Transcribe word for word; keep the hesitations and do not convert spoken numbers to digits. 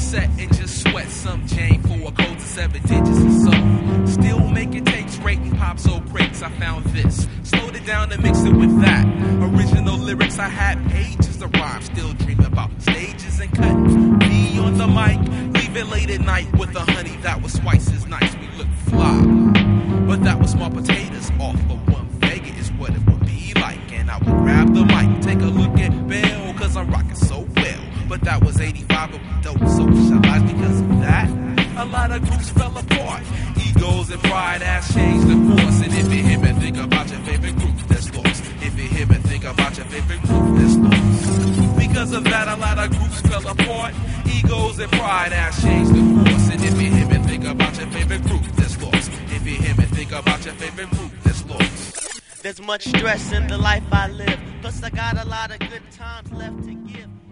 set and just sweat some Jane for a code to seven digits and so. Still making takes, rating pop so breaks. I found this, slowed it down and mixed it with that. Original lyrics, I had pages of rhyme. Still dream about stages and cutting. Me on the mic, leave it late at night with a honey that was twice as nice. We look fly, but that was small potatoes off of one Vega is what it would be like. And I would grab the mic, take a look at Bell, cause I'm rocking so well. But that was eighty-five, but we don't socialize because of that. A lot of groups fell apart. Egos and pride has changed the course. And if you hear me, think about your favorite group that's lost. If you hear me, think about your favorite group that's lost. Because of that, a lot of groups fell apart. Egos and pride has changed the course. And if you hear me, think about your favorite group that's lost. If you hear me, think about your favorite group that's lost. There's much stress in the life I live. Plus I got a lot of good times left to give.